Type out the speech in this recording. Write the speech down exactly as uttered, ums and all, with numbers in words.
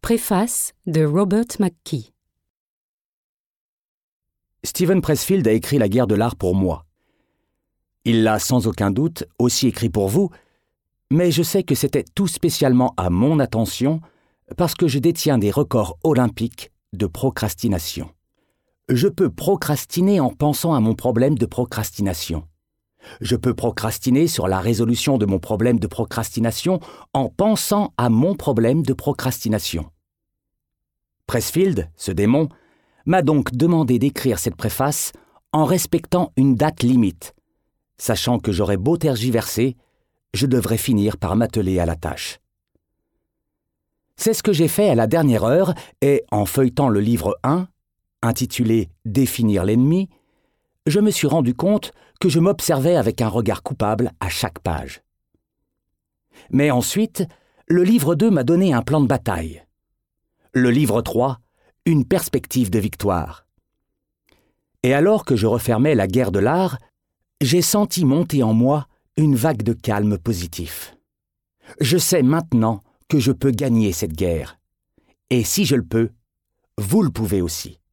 Préface de Robert McKee. Steven Pressfield a écrit La guerre de l'art pour moi. Il l'a sans aucun doute aussi écrit pour vous, mais je sais que c'était tout spécialement à mon attention parce que je détiens des records olympiques de procrastination. Je peux procrastiner en pensant à mon problème de procrastination. Je peux procrastiner sur la résolution de mon problème de procrastination en pensant à mon problème de procrastination. Pressfield, ce démon, m'a donc demandé d'écrire cette préface en respectant une date limite, sachant que j'aurais beau tergiverser, je devrais finir par m'atteler à la tâche. C'est ce que j'ai fait à la dernière heure et, en feuilletant le livre un, intitulé « Définir l'ennemi », je me suis rendu compte que je m'observais avec un regard coupable à chaque page. Mais ensuite, le livre deux m'a donné un plan de bataille. Le livre trois, une perspective de victoire. Et alors que je refermais la guerre de l'art, j'ai senti monter en moi une vague de calme positif. Je sais maintenant que je peux gagner cette guerre. Et si je le peux, vous le pouvez aussi.